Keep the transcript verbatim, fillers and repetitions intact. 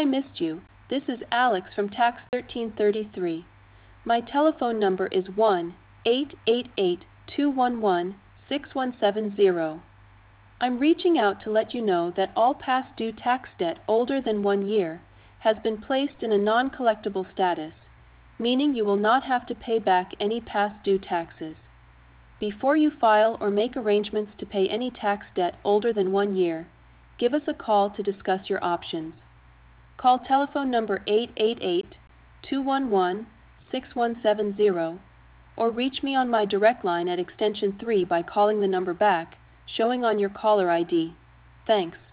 I missed you. This is Alex from Tax thirteen thirty-three. My telephone number is one eight eight eight, two one one, six one seven zero. I'm reaching out to let you know that all past due tax debt older than one year has been placed in a non-collectible status, meaning you will not have to pay back any past due taxes. Before you file or make arrangements to pay any tax debt older than one year, give us a call to discuss your options. Call telephone number eight eight eight, two one one, six one seven zero or reach me on my direct line at extension three by calling the number back, showing on your caller I D. Thanks.